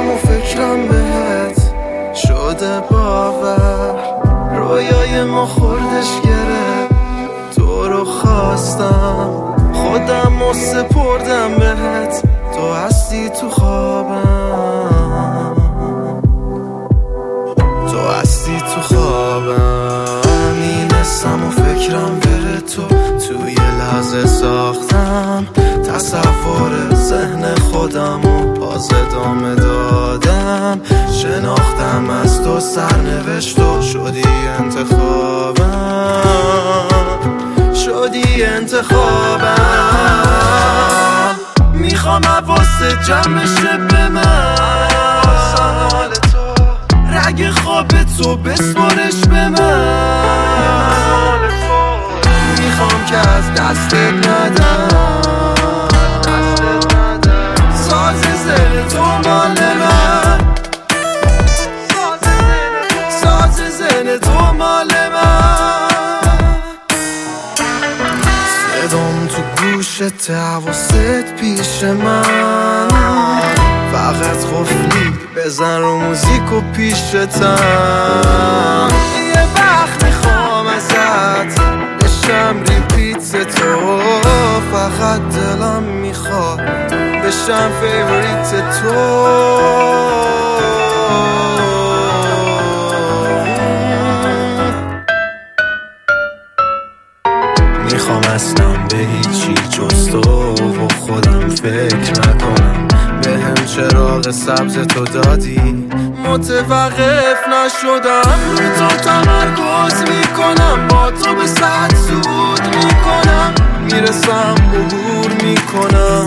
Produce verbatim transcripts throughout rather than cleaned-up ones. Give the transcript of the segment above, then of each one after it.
نیستم و فکرم بهت شده باور، رویای ما خوردش گرفت، تو رو خواستم خودم و سپردم بهت، تو هستی تو خوابم، تو هستی تو خوابم. نیستم و فکرم بره تو توی لحظه ساختم تصور ذهن خودم و باز ادامه دادم، شناختم از تو سرنوشت و شدی انتخابم، شدی انتخابم. میخوام حواست جمع بشه به من، رگ خواب تو بسپارش به من، میخوام که از دستت ندم، ساز زل تو مال من، ساز زل تو مال من. صدام تو گوشت حواست پیش من، فقط خفلی بزن رو موزیک و پیشتم. یه وقت میخوام ازت بشم ریپیت تو، فقط دلم میخواد بشم فیوریت تو. میخوام اصلا به هیچی جز تو و خودم فکر نکنم، به هم چراغ سبز تو دادی متوقف نشدم، رو تو تمرکز میکنم، با تو به ساعت صعود میکنم، میرسم عبور میکنم.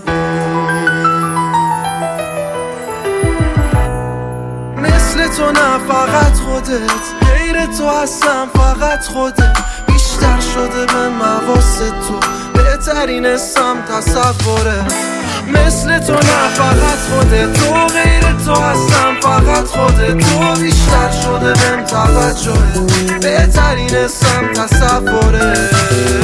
مثل تو نه فقط خودت، غیر تو هستم فقط خودت، بیشتر شده به حواس تو، بهترین اسم تصورت. مثل تو نه فقط خودت، تو غیر تو هستم فقط خودت، تو بیشتر شده بهم توجهت، بهترین اسم تصورت.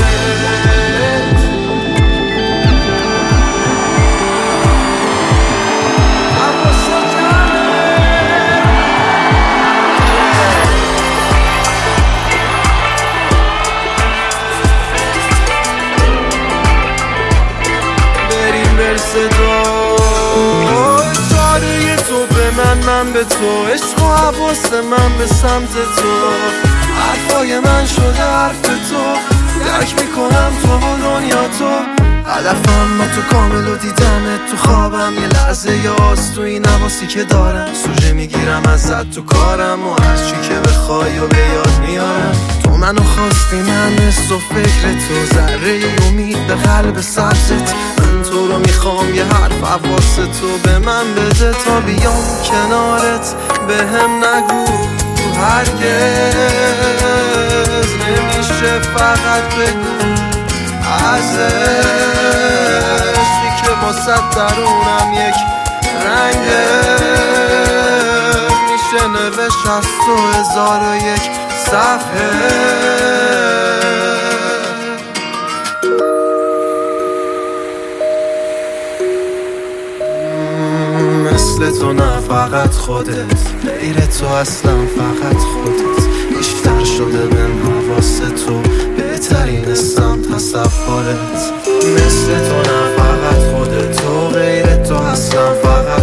اشاره تو به من، من به تو، عشق و حواس من به سمت تو، حرفای من شده حرف تو، درک میکنم تو و دنیا تو، هدفم با تو کامل و دیدمت تو خوابم، یه لحظه یاست تو این حواسی که دارم، سوژه میگیرم ازت تو کارم و هر چی که بخوای و به یاد میارم. تو منو خواستی، من نصف و فکر تو، ذره امید به قلب سبزت، من تو رو میخوام، یه حرف حواس تو به من بده تا بیام کنارت، به هم نگو هرگز نمیشه، فقط بگو از عشقی که واسه درونم یک رنگه، میشه نوشت از تو هزار و یک صفحه. مثل تو نه فقط خودت، غیر تو اصلا فقط خودت، بیشتر شده بهم حواس تو، بهترین اسم تصورت. مثل تو نه فقط خودت، تو غیر تو اصلا فقط